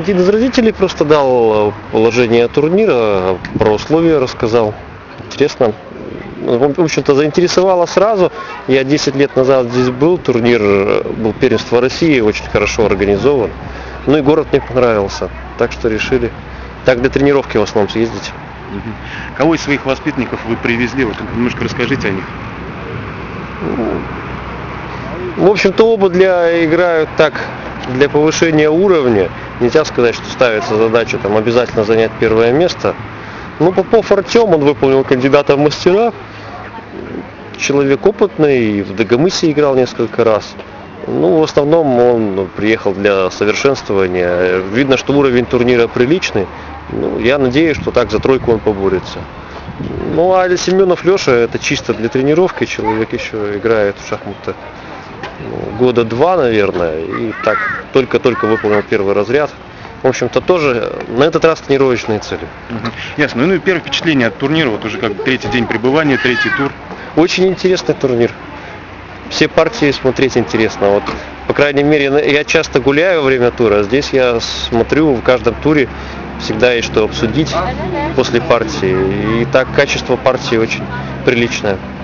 Один из родителей просто дал положение турнира, про условия рассказал. Интересно. В общем-то, заинтересовало сразу. Я 10 лет назад здесь был, турнир был первенство России, очень хорошо организован. Ну и город мне понравился, так что решили так для тренировки в основном съездить. Кого из своих воспитанников вы привезли? Вот немножко расскажите о них. В общем-то, оба играют так для повышения уровня. Нельзя сказать, что ставится задача там обязательно занять первое место. Ну, Попов Артем, он выполнил кандидата в мастера. Человек опытный, в Дагомысе играл несколько раз. Ну, в основном он приехал для совершенствования. Видно, что уровень турнира приличный. Ну, я надеюсь, что так за тройку он поборется. Ну, а Семенов Леша, это чисто для тренировки. Человек еще играет в шахматы года 2, наверное. И так только-только выполнил первый разряд. В общем-то, тоже на этот раз тренировочные цели. Ясно. Ну и первое впечатление от турнира, вот уже как третий день пребывания, третий тур. Очень интересный турнир. Все партии смотреть интересно. Вот, по крайней мере, я часто гуляю во время тура, а здесь я смотрю, в каждом туре всегда есть что обсудить после партии. И так качество партии очень приличное.